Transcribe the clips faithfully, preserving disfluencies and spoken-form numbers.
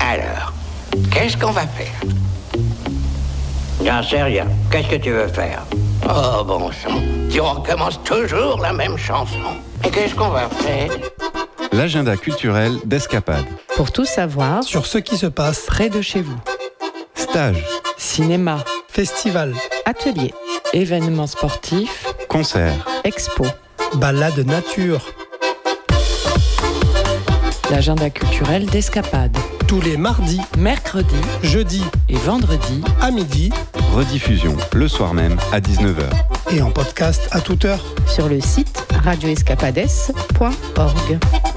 Alors, qu'est-ce qu'on va faire? J'en sais rien. Qu'est-ce que tu veux faire? Oh, bon sang. Tu recommences toujours la même chanson. Et qu'est-ce qu'on va faire? L'agenda culturel d'Escapade. Pour tout savoir sur ce qui se passe près de chez vous. Stage, Cinéma, festival, atelier, événements sportifs, concerts, expo, balade nature. L'agenda culturel d'Escapade. Tous les mardis, Mercredis, jeudis et vendredis à midi. rediffusion le soir même à dix-neuf heures. Et en podcast à toute heure. sur le site radio escapades point org.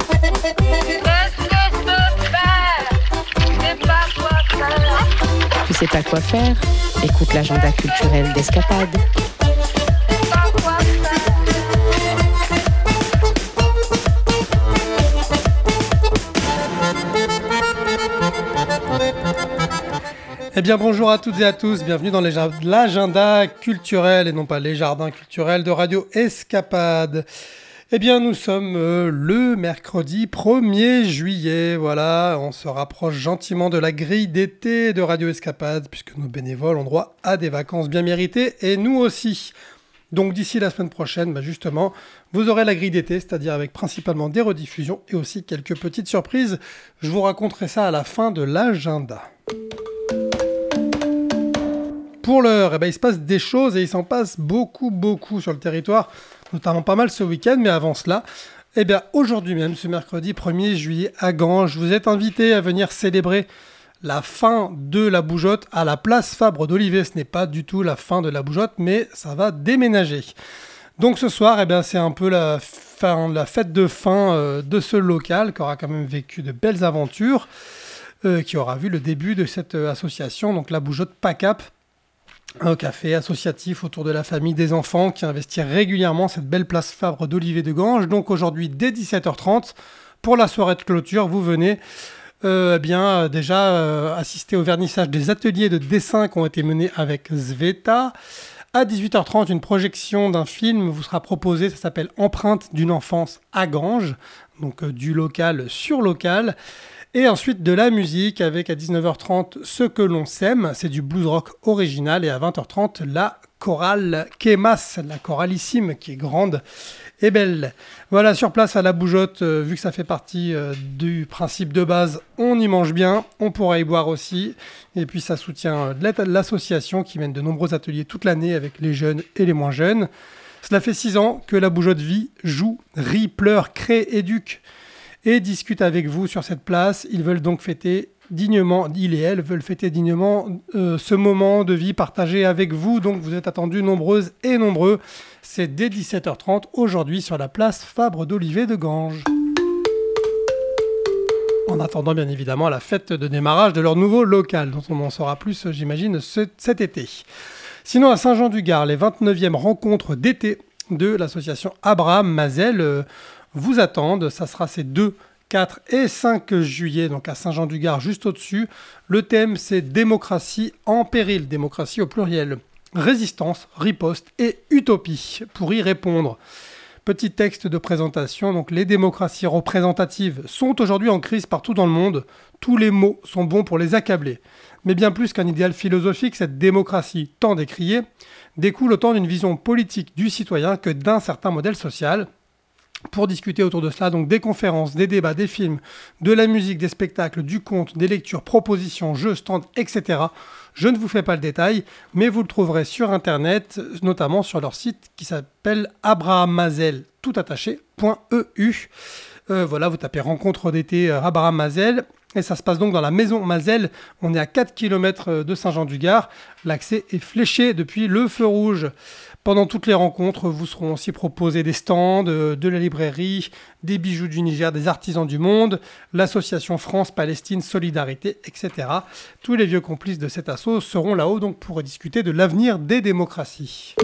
Tu sais pas quoi faire? Écoute l'agenda culturel d'Escapade. Eh bien bonjour à toutes et à tous, bienvenue dans les jar- l'agenda culturel et non pas les jardins culturels de Radio Escapade. Eh bien nous sommes euh, le mercredi premier juillet, voilà, on se rapproche gentiment de la grille d'été de Radio Escapade puisque nos bénévoles ont droit à des vacances bien méritées et nous aussi. Donc d'ici la semaine prochaine, bah justement, vous aurez la grille d'été, c'est-à-dire avec principalement des rediffusions et aussi quelques petites surprises. Je vous raconterai ça à la fin de l'agenda. Pour l'heure, eh ben, il se passe des choses et il s'en passe beaucoup, beaucoup sur le territoire, notamment pas mal ce week-end, mais avant cela, eh bien, aujourd'hui même, ce mercredi premier juillet à Ganges, vous êtes invités à venir célébrer la fin de la Bougeotte à la place Fabre d'Olivet. Ce n'est pas du tout la fin de la Bougeotte, mais ça va déménager. Donc ce soir, eh bien, c'est un peu la, fin, la fête de fin euh, de ce local qui aura quand même vécu de belles aventures, euh, qui aura vu le début de cette euh, association, donc la Bougeotte PACAP, un café associatif autour de la famille des enfants qui investit régulièrement cette belle place Fabre d'Olivet de Ganges. Donc aujourd'hui, dès dix-sept heures trente, pour la soirée de clôture, vous venez euh, eh bien, déjà euh, assister au vernissage des ateliers de dessin qui ont été menés avec Zveta. À dix-huit heures trente, une projection d'un film vous sera proposée, ça s'appelle Empreinte d'une enfance à Ganges, donc euh, du local sur local. Et ensuite de la musique avec à dix-neuf heures trente Ce que l'on sème, c'est du blues rock original, et à vingt heures trente la chorale Kemas, la choralissime qui est grande et belle. Voilà, sur place à la Bougeotte, euh, vu que ça fait partie euh, du principe de base, on y mange bien, on pourra y boire aussi, et puis ça soutient euh, l'association qui mène de nombreux ateliers toute l'année avec les jeunes et les moins jeunes. Cela fait six ans que la Bougeotte vit, joue, rit, pleure, crée, éduque et discutent avec vous sur cette place. Ils veulent donc fêter dignement, il et elle veulent fêter dignement euh, ce moment de vie partagé avec vous. Donc vous êtes attendus nombreuses et nombreux. C'est dès dix-sept heures trente aujourd'hui sur la place Fabre d'Olivet de Ganges. En attendant bien évidemment la fête de démarrage de leur nouveau local, dont on en saura plus, j'imagine, ce, cet été. Sinon à Saint-Jean-du-Gard, les vingt-neuvièmes rencontres d'été de l'association Abraham Mazel euh, vous attendent. Ça sera ces deux, quatre et cinq juillet, donc à Saint-Jean-du-Gard, juste au-dessus. Le thème, c'est démocratie en péril, démocratie au pluriel. Résistance, riposte et utopie, pour y répondre. Petit texte de présentation, donc les démocraties représentatives sont aujourd'hui en crise partout dans le monde. Tous les mots sont bons pour les accabler. Mais bien plus qu'un idéal philosophique, cette démocratie tant décriée découle autant d'une vision politique du citoyen que d'un certain modèle social. Pour discuter autour de cela, donc des conférences, des débats, des films, de la musique, des spectacles, du conte, des lectures, propositions, jeux, stands, et cetera. Je ne vous fais pas le détail, mais vous le trouverez sur Internet, notamment sur leur site qui s'appelle abrahammazel, tout attaché, .eu. Euh, voilà, vous tapez rencontre d'été euh, Abraham Mazel, et ça se passe donc dans la maison Mazel. On est à quatre kilomètres de Saint-Jean-du-Gard. L'accès est fléché depuis le feu rouge. Pendant toutes les rencontres, vous seront aussi proposés des stands, euh, de la librairie, des bijoux du Niger, des artisans du monde, l'association France-Palestine Solidarité, et cetera. Tous les vieux complices de cet assaut seront là-haut donc pour discuter de l'avenir des démocraties.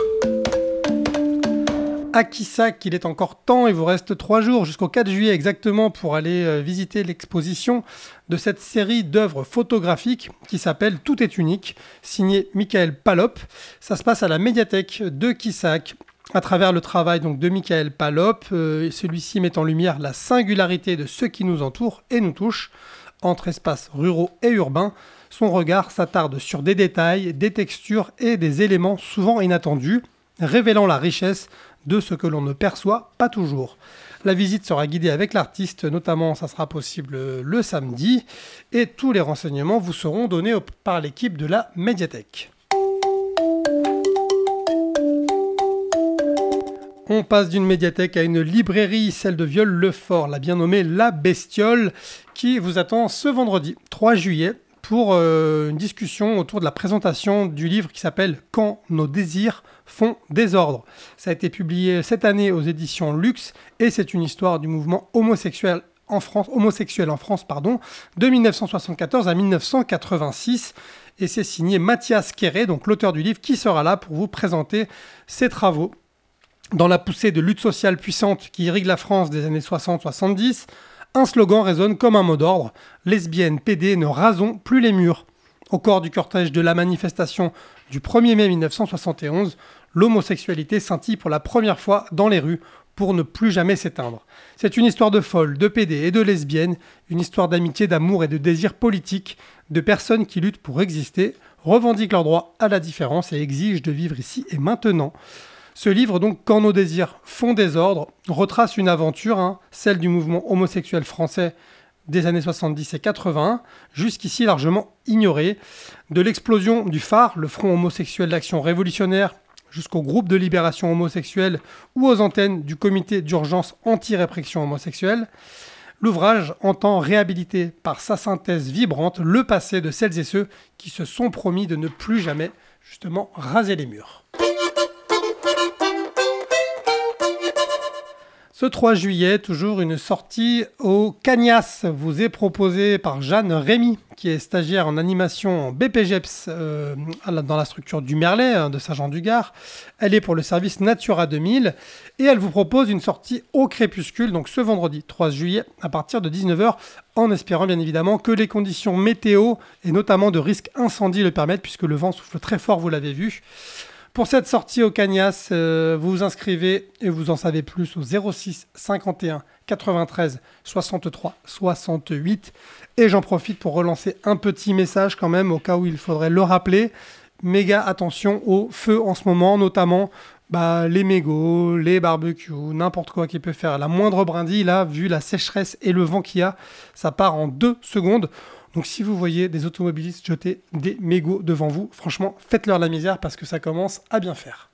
À Quissac, il est encore temps, il vous reste trois jours jusqu'au quatre juillet exactement pour aller euh, visiter l'exposition de cette série d'œuvres photographiques qui s'appelle Tout est unique, signée Michael Palop. Ça se passe à la médiathèque de Quissac. À travers le travail donc, de Michael Palop, euh, celui-ci met en lumière la singularité de ce qui nous entoure et nous touche. entre espaces ruraux et urbains, son regard s'attarde sur des détails, des textures et des éléments souvent inattendus, révélant la richesse de ce que l'on ne perçoit pas toujours. La visite sera guidée avec l'artiste, notamment ça sera possible le samedi, et tous les renseignements vous seront donnés par l'équipe de la médiathèque. On passe d'une médiathèque à une librairie, celle de Viol-le-Fort, la bien nommée La Bestiole, qui vous attend ce vendredi trois juillet pour euh, une discussion autour de la présentation du livre qui s'appelle « Quand nos désirs font désordre ». Ça a été publié cette année aux éditions Luxe et c'est une histoire du mouvement homosexuel en France, homosexuel en France pardon, de dix-neuf cent soixante-quatorze à dix-neuf cent quatre-vingt-six. Et c'est signé Mathias Kéré, donc l'auteur du livre, qui sera là pour vous présenter ses travaux. Dans la poussée de lutte sociale puissante qui irrigue la France des années soixante soixante-dix, un slogan résonne comme un mot d'ordre. Lesbiennes, P D, ne rasons plus les murs. Au corps du cortège de la manifestation du premier mai dix-neuf cent soixante et onze, l'homosexualité scintille pour la première fois dans les rues pour ne plus jamais s'éteindre. C'est une histoire de folles, de P D et de lesbiennes, une histoire d'amitié, d'amour et de désir politique, de personnes qui luttent pour exister, revendiquent leur droit à la différence et exigent de vivre ici et maintenant. Ce livre, donc, Quand nos désirs font désordre, retrace une aventure, hein, celle du mouvement homosexuel français des années soixante-dix et quatre-vingts, jusqu'ici largement ignorée. De l'explosion du phare, le Front homosexuel d'action révolutionnaire, jusqu'au groupe de libération homosexuelle ou aux antennes du comité d'urgence anti-répression homosexuelle, l'ouvrage entend réhabiliter par sa synthèse vibrante le passé de celles et ceux qui se sont promis de ne plus jamais, justement, raser les murs. Ce trois juillet, toujours une sortie au Cagnas vous est proposée par Jeanne Rémy, qui est stagiaire en animation en B P G E P S euh, dans la structure du Merlet hein, de Saint-Jean-du-Gard. Elle est pour le service Natura deux mille et elle vous propose une sortie au crépuscule, donc ce vendredi trois juillet à partir de dix-neuf heures, en espérant bien évidemment que les conditions météo et notamment de risque incendie le permettent, puisque le vent souffle très fort, vous l'avez vu. Pour cette sortie au Cagnas, euh, vous vous inscrivez et vous en savez plus au zéro six cinquante et un quatre-vingt-treize soixante-trois soixante-huit. Et j'en profite pour relancer un petit message quand même, au cas où il faudrait le rappeler. Méga attention au feu en ce moment, notamment bah, les mégots, les barbecues, n'importe quoi qui peut faire la moindre brindille. Là, vu la sécheresse et le vent qu'il y a, ça part en deux secondes. Donc si vous voyez des automobilistes jeter des mégots devant vous, franchement, faites-leur la misère parce que ça commence à bien faire.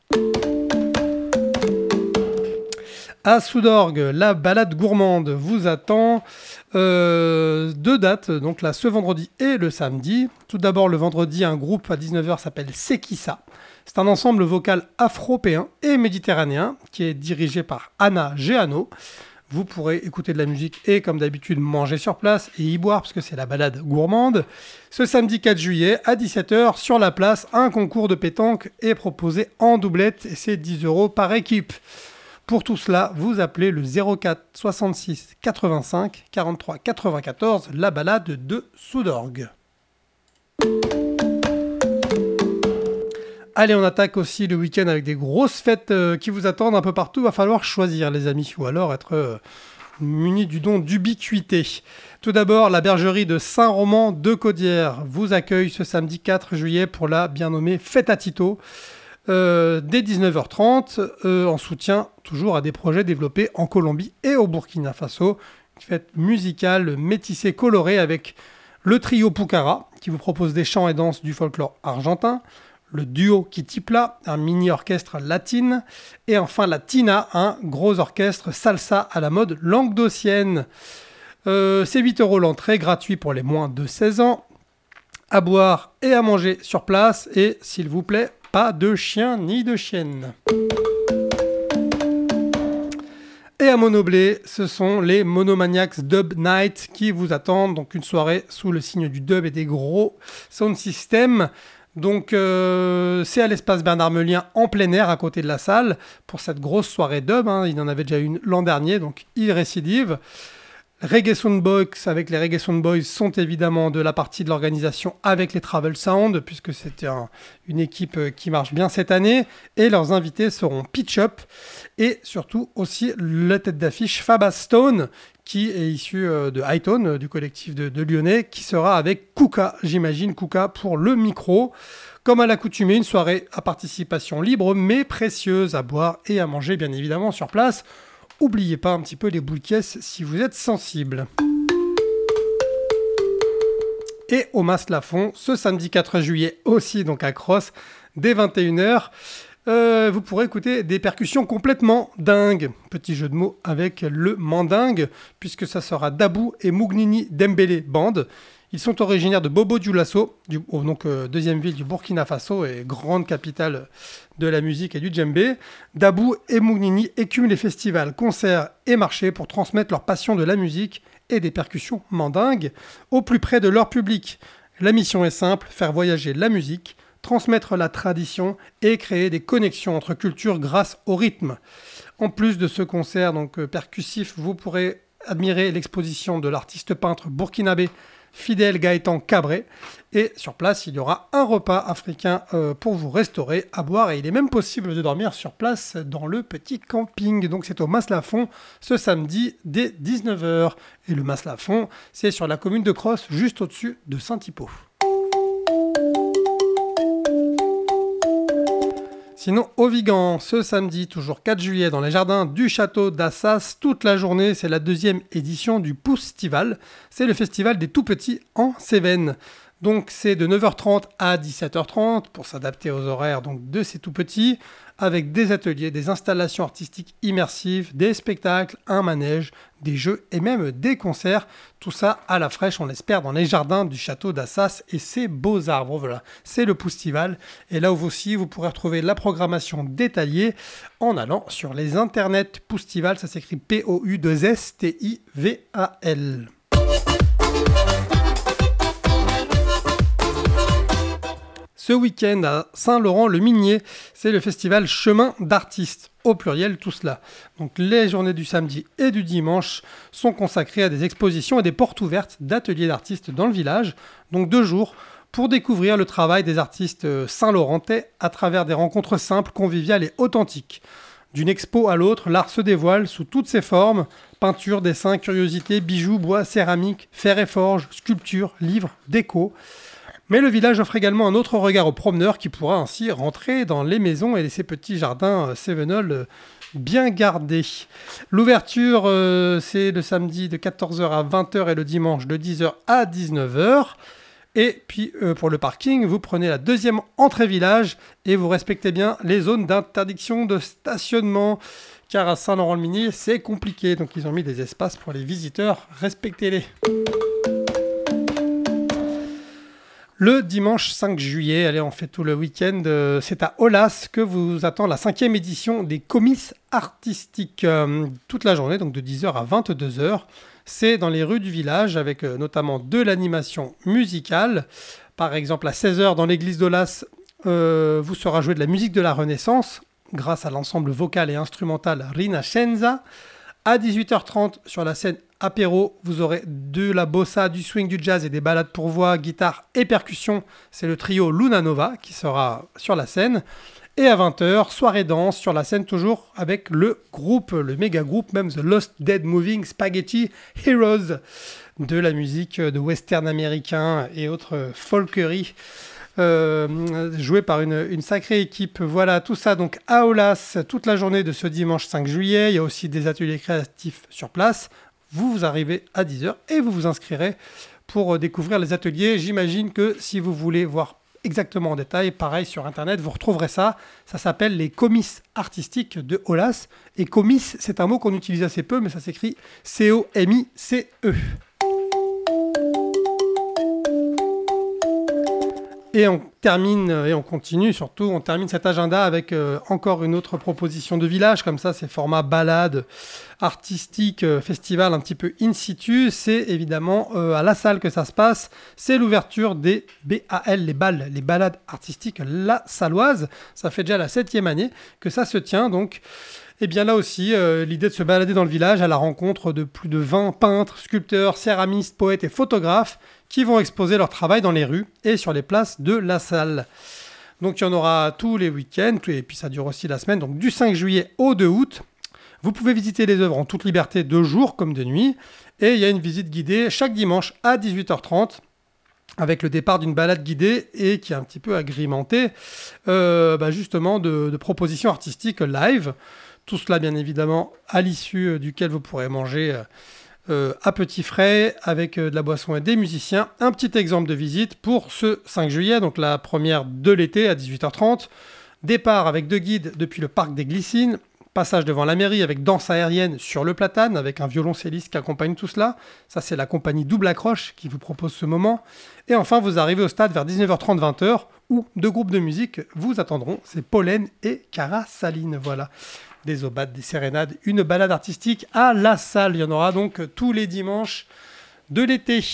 À Soudorgues, la balade gourmande vous attend. Euh, deux dates, donc là ce vendredi et le samedi. Tout d'abord le vendredi, un groupe à dix-neuf heures s'appelle Sekissa. C'est un ensemble vocal afro-péen et méditerranéen qui est dirigé par Anna Géano. Vous pourrez écouter de la musique et, comme d'habitude, manger sur place et y boire, parce que c'est la balade gourmande. Ce samedi quatre juillet, à dix-sept heures, sur la place, un concours de pétanque est proposé en doublette, et c'est dix euros par équipe. Pour tout cela, vous appelez le zéro quatre soixante-six quatre-vingt-cinq quarante-trois quatre-vingt-quatorze, la balade de Soudorgues. Allez, on attaque aussi le week-end avec des grosses fêtes euh, qui vous attendent un peu partout. Il va falloir choisir, les amis, ou alors être euh, muni du don d'ubiquité. Tout d'abord, la bergerie de Saint-Roman de Caudière vous accueille ce samedi quatre juillet pour la bien nommée Fête à Tito. Euh, dès dix-neuf heures trente, euh, en soutien toujours à des projets développés en Colombie et au Burkina Faso. Une fête musicale métissée colorée avec le trio Pucara qui vous propose des chants et danses du folklore argentin. Le duo Kitipla, un mini-orchestre latine, et enfin la Tina, un gros orchestre salsa à la mode languedocienne. Euh, c'est huit euros l'entrée, gratuit pour les moins de seize ans. À boire et à manger sur place, et s'il vous plaît, pas de chien ni de chienne. Et à Monoblé, ce sont les Monomaniacs Dub Night qui vous attendent, donc une soirée sous le signe du dub et des gros sound systems. Donc euh, c'est à l'espace Bernard-Melien en plein air à côté de la salle pour cette grosse soirée dub, hein. Il en avait déjà une l'an dernier, donc il récidive. Reggae Sound Boys avec les Reggae Sound Boys sont évidemment de la partie de l'organisation avec les Travel Sound, puisque c'était un, une équipe qui marche bien cette année, et leurs invités seront Pitch Up et surtout aussi la tête d'affiche Faba Stone qui est issu euh, de Hightone, euh, du collectif de, de Lyonnais, qui sera avec Kuka, j'imagine, Kuka pour le micro. Comme à l'accoutumée, une soirée à participation libre, mais précieuse, à boire et à manger, bien évidemment, sur place. Oubliez pas un petit peu les boules caisses si vous êtes sensible. Et au Mas-Lafon, ce samedi quatre juillet aussi, donc à Cross, dès vingt et une heures, euh, vous pourrez écouter des percussions complètement dingues. Petit jeu de mots avec le mandingue, puisque ça sera Dabou et Mougnini Dembélé Band. Ils sont originaires de Bobo Dioulasso, du, donc euh, deuxième ville du Burkina Faso et grande capitale de la musique et du djembé. Dabou et Mougnini écument les festivals, concerts et marchés pour transmettre leur passion de la musique et des percussions mandingues au plus près de leur public. La mission est simple, faire voyager la musique, transmettre la tradition et créer des connexions entre cultures grâce au rythme. En plus de ce concert donc, euh, percussif, vous pourrez admirer l'exposition de l'artiste peintre burkinabé Fidel Gaëtan Cabré. Et sur place, il y aura un repas africain euh, pour vous restaurer, à boire. Et il est même possible de dormir sur place dans le petit camping. Donc c'est au Mas-Lafon ce samedi dès dix-neuf heures. Et le Mas-Lafon, c'est sur la commune de Cross, juste au-dessus de Saint-Hypo. Sinon, au Vigan, ce samedi, toujours quatre juillet, dans les jardins du château d'Assas, toute la journée, c'est la deuxième édition du Poustival. C'est le festival des tout-petits en Cévennes. Donc c'est de neuf heures trente à dix-sept heures trente pour s'adapter aux horaires donc, de ces tout-petits, avec des ateliers, des installations artistiques immersives, des spectacles, un manège, des jeux et même des concerts. Tout ça à la fraîche, on l'espère, dans les jardins du château d'Assas et ses beaux arbres. Voilà, c'est le Poustival. Et là aussi, vous pourrez retrouver la programmation détaillée en allant sur les internets. Poustival, ça s'écrit P O U deux S T I V A L. Ce week-end à Saint-Laurent-le-Minier, c'est le festival Chemin d'artistes, au pluriel tout cela. Donc les journées du samedi et du dimanche sont consacrées à des expositions et des portes ouvertes d'ateliers d'artistes dans le village. Donc deux jours pour découvrir le travail des artistes saint-laurentais à travers des rencontres simples, conviviales et authentiques. D'une expo à l'autre, l'art se dévoile sous toutes ses formes, peinture, dessin, curiosités, bijoux, bois, céramique, fer et forge, sculpture, livres, déco. Mais le village offre également un autre regard aux promeneurs qui pourra ainsi rentrer dans les maisons et ces petits jardins cévenols bien gardés. L'ouverture, euh, c'est le samedi de quatorze heures à vingt heures et le dimanche de dix heures à dix-neuf heures. Et puis euh, pour le parking, vous prenez la deuxième entrée village et vous respectez bien les zones d'interdiction de stationnement. Car à Saint-Laurent-le-Minier, c'est compliqué. Donc ils ont mis des espaces pour les visiteurs. Respectez-les. Le dimanche cinq juillet, allez, on fait tout le week-end, euh, c'est à Olas que vous attend la cinquième édition des comices artistiques. Euh, toute la journée, donc de dix heures à vingt-deux heures. C'est dans les rues du village avec euh, notamment de l'animation musicale. Par exemple, à seize heures dans l'église d'Olas, euh, vous sera joué de la musique de la Renaissance grâce à l'ensemble vocal et instrumental Rinascenza. À dix-huit heures trente, sur la scène apéro, vous aurez de la bossa, du swing, du jazz et des ballades pour voix, guitare et percussion. C'est le trio Luna Nova qui sera sur la scène. Et à vingt heures, soirée danse sur la scène toujours avec le groupe, le méga groupe, même The Lost Dead Moving Spaghetti Heroes, de la musique de western américain et autres folkeries. Euh, joué par une, une sacrée équipe. Voilà, tout ça donc à Olas toute la journée de ce dimanche cinq juillet. Il y a aussi des ateliers créatifs sur place. Vous, vous arrivez à dix heures et vous vous inscrirez pour découvrir les ateliers. J'imagine que si vous voulez voir exactement en détail, pareil sur internet, vous retrouverez ça. Ça s'appelle les comices artistiques de Olas. Et comices, c'est un mot qu'on utilise assez peu, mais ça s'écrit C O M I C E. Et on termine, et on continue surtout, on termine cet agenda avec euh, encore une autre proposition de village, comme ça, c'est format balade artistique, euh, festival un petit peu in situ. C'est évidemment euh, à la salle que ça se passe. C'est l'ouverture des B A L, les balles, les balades artistiques La Salloise. Ça fait déjà la septième année que ça se tient, donc... Et bien là aussi, euh, l'idée de se balader dans le village à la rencontre de plus de vingt peintres, sculpteurs, céramistes, poètes et photographes qui vont exposer leur travail dans les rues et sur les places de la salle. Donc il y en aura tous les week-ends, et puis ça dure aussi la semaine, donc du cinq juillet au deux août. Vous pouvez visiter les œuvres en toute liberté de jour comme de nuit. Et il y a une visite guidée chaque dimanche à dix-huit heures trente avec le départ d'une balade guidée et qui est un petit peu agrémentée euh, bah justement de, de propositions artistiques live. Tout cela bien évidemment à l'issue duquel vous pourrez manger euh, à petits frais avec euh, de la boisson et des musiciens. Un petit exemple de visite pour ce cinq juillet, donc la première de l'été à dix-huit heures trente. Départ avec deux guides depuis le parc des Glycines. Passage devant la mairie avec danse aérienne sur le platane avec un violoncelliste qui accompagne tout cela. Ça, c'est la compagnie Double Accroche qui vous propose ce moment. Et enfin, vous arrivez au stade vers dix-neuf heures trente, vingt heures où deux groupes de musique vous attendront. C'est Pollen et Cara Saline. Voilà. Des aubades, des sérénades, une balade artistique à la salle. Il y en aura donc tous les dimanches de l'été.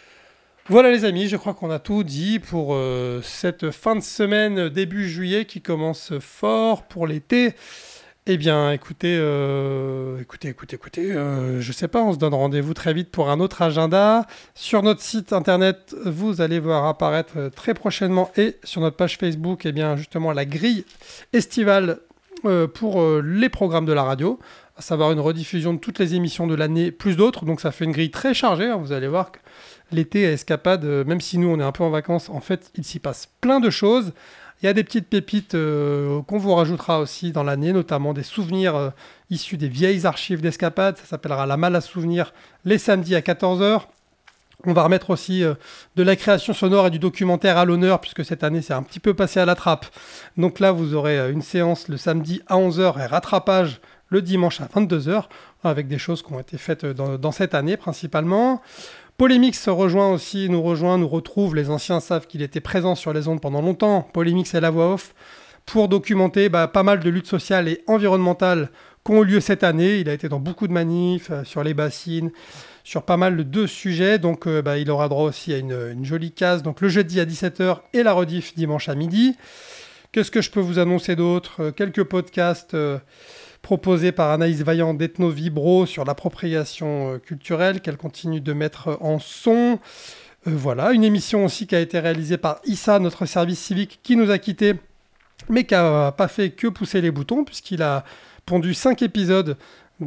Voilà les amis, je crois qu'on a tout dit pour euh, cette fin de semaine début juillet qui commence fort pour l'été. Eh bien, écoutez, euh, écoutez, écoutez, écoutez, euh, je sais pas, on se donne rendez-vous très vite pour un autre agenda. Sur notre site internet, vous allez voir apparaître très prochainement et sur notre page Facebook, eh bien, justement, la grille estivale euh, pour euh, les programmes de la radio, à savoir une rediffusion de toutes les émissions de l'année, plus d'autres. Donc, ça fait une grille très chargée. Hein, vous allez voir que l'été à Escapade, euh, même si nous, on est un peu en vacances, en fait, il s'y passe plein de choses. Il y a des petites pépites euh, qu'on vous rajoutera aussi dans l'année, notamment des souvenirs euh, issus des vieilles archives d'Escapade. Ça s'appellera La Malle à Souvenirs, les samedis à quatorze heures. On va remettre aussi euh, de la création sonore et du documentaire à l'honneur, puisque cette année, c'est un petit peu passé à la trappe. Donc là, vous aurez euh, une séance le samedi à onze heures et rattrapage le dimanche à vingt-deux heures, avec des choses qui ont été faites dans, dans cette année principalement. Polémix se rejoint aussi, nous rejoint, nous retrouve. Les anciens savent qu'il était présent sur les ondes pendant longtemps. Polémix et la voix off pour documenter bah, pas mal de luttes sociales et environnementales qui ont eu lieu cette année. Il a été dans beaucoup de manifs, euh, sur les bassines, sur pas mal de sujets. Donc euh, bah, il aura droit aussi à une, une jolie case. Donc le jeudi à dix-sept heures et la rediff dimanche à midi. Qu'est-ce que je peux vous annoncer d'autre ? euh, Quelques podcasts... Euh, proposé par Anaïs Vaillant d'Ethno Vibro sur l'appropriation euh, culturelle qu'elle continue de mettre en son. Euh, voilà, une émission aussi qui a été réalisée par Issa, notre service civique, qui nous a quittés, mais qui n'a pas fait que pousser les boutons, puisqu'il a pondu cinq épisodes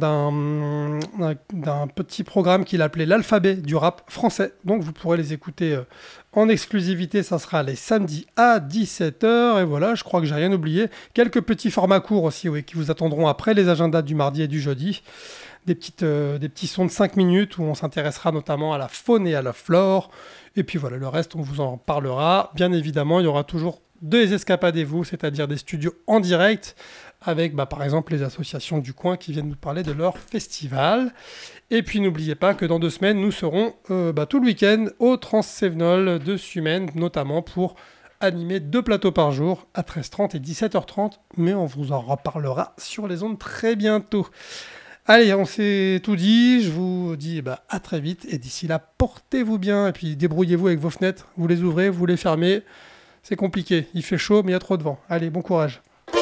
d'un, d'un, d'un petit programme qu'il appelait l'alphabet du rap français. Donc vous pourrez les écouter euh, en exclusivité, ça sera les samedis à dix-sept heures. Et voilà, je crois que j'ai rien oublié. Quelques petits formats courts aussi, oui, qui vous attendront après les agendas du mardi et du jeudi. Des, petites, euh, des petits sons de cinq minutes où on s'intéressera notamment à la faune et à la flore. Et puis voilà, le reste, on vous en parlera. Bien évidemment, il y aura toujours deux escapades et vous, c'est-à-dire des studios en direct avec bah, par exemple les associations du coin qui viennent nous parler de leur festival. Et puis n'oubliez pas que dans deux semaines, nous serons euh, bah, tout le week-end au Trans-Sévenol de Sumène, notamment pour animer deux plateaux par jour à treize heures trente et dix-sept heures trente, mais on vous en reparlera sur les ondes très bientôt. Allez, on s'est tout dit, je vous dis bah, à très vite, et d'ici là, portez-vous bien, et puis débrouillez-vous avec vos fenêtres, vous les ouvrez, vous les fermez, c'est compliqué, il fait chaud, mais il y a trop de vent. Allez, bon courage.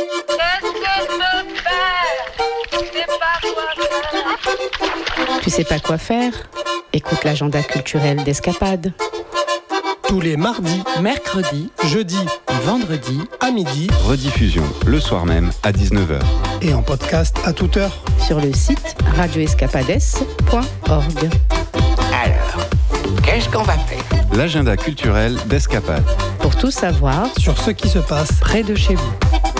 Tu sais pas quoi faire ? Écoute l'agenda culturel d'Escapade. Tous les mardis, mercredis, jeudis et vendredis à midi. Rediffusion le soir même à dix-neuf heures. Et en podcast à toute heure. Sur le site radio escapades point org. Alors, qu'est-ce qu'on va faire ? L'agenda culturel d'Escapade. Pour tout savoir Sur ce qui se passe près de chez vous.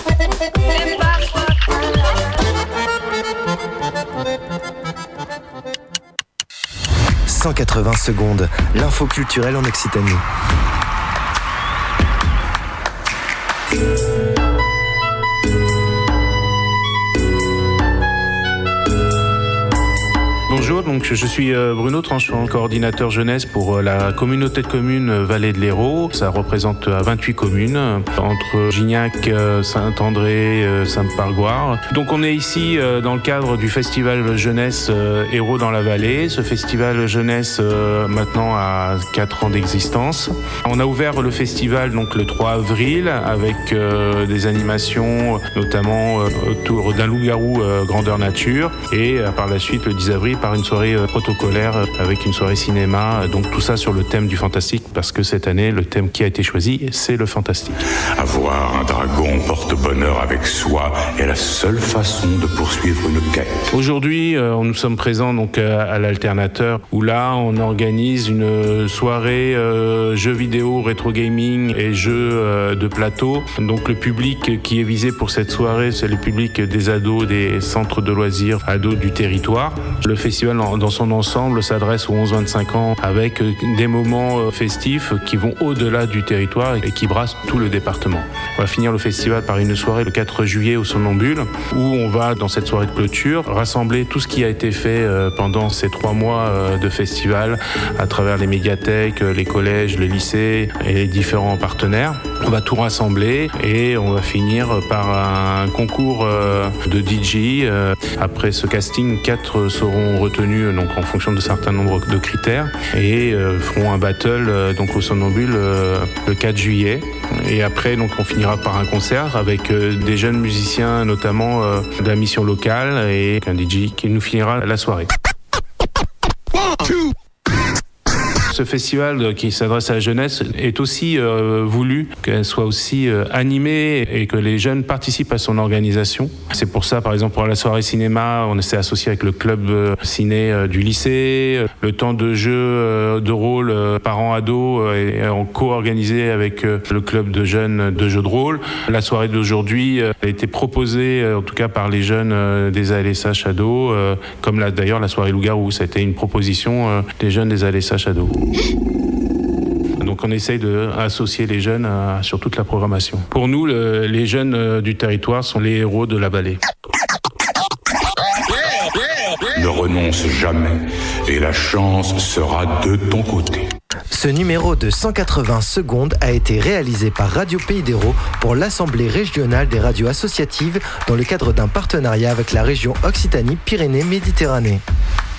cent quatre-vingts secondes, l'info culturelle en Occitanie. Bonjour, donc je suis Bruno Tranchant, coordinateur jeunesse pour la communauté de communes Vallée de l'Hérault. Ça représente vingt-huit communes entre Gignac, Saint-André, Saint-Pargoire. Donc on est ici dans le cadre du festival jeunesse Hérault dans la Vallée. Ce festival jeunesse maintenant a quatre ans d'existence. On a ouvert le festival donc le trois avril avec des animations notamment autour d'un loup-garou grandeur nature et par la suite le dix avril par une soirée soirée protocolaire avec une soirée cinéma. Donc tout ça sur le thème du fantastique, parce que cette année, le thème qui a été choisi, c'est le fantastique. Avoir un dragon porte-bonheur avec soi est la seule façon de poursuivre une quête. Aujourd'hui, euh, nous sommes présents donc à, à l'Alternateur, où là, on organise une soirée euh, jeux vidéo, rétro gaming et jeux euh, de plateau. Donc le public qui est visé pour cette soirée, c'est le public des ados des centres de loisirs ados du territoire. Le festival dans son ensemble s'adresse aux onze vingt-cinq ans avec des moments festifs qui vont au-delà du territoire et qui brassent tout le département. On va finir le festival par une soirée le quatre juillet au Somnambule, où on va, dans cette soirée de clôture, rassembler tout ce qui a été fait pendant ces trois mois de festival à travers les médiathèques, les collèges, les lycées et les différents partenaires. On va tout rassembler et on va finir par un concours de D J. Après ce casting, quatre seront retenus donc en fonction de certains nombres de critères et feront un battle donc au Somnambule le quatre juillet. Et après, donc, on finira par un concert avec des jeunes musiciens, notamment de la mission locale, et un D J qui nous finira la soirée. Ce festival qui s'adresse à la jeunesse est aussi euh, voulu qu'elle soit aussi euh, animée et que les jeunes participent à son organisation. C'est pour ça, par exemple, pour la soirée cinéma, on s'est associé avec le club euh, ciné euh, du lycée. Le temps de jeu euh, de rôle euh, parents-ados euh, est en co-organisé avec euh, le club de jeunes de jeux de rôle. La soirée d'aujourd'hui euh, a été proposée, euh, en tout cas par les jeunes euh, des A L S H ados, euh, comme la, d'ailleurs la soirée loup-garou. Ça a été une proposition euh, des jeunes des A L S H ados. Donc on essaye d'associer les jeunes à, sur toute la programmation. Pour nous, le, les jeunes euh, du territoire sont les héros de la vallée. Ne renonce jamais et la chance sera de ton côté. Ce numéro de cent quatre-vingts secondes a été réalisé par Radio Pays d'Hérault pour l'Assemblée régionale des radios associatives dans le cadre d'un partenariat avec la région Occitanie-Pyrénées-Méditerranée.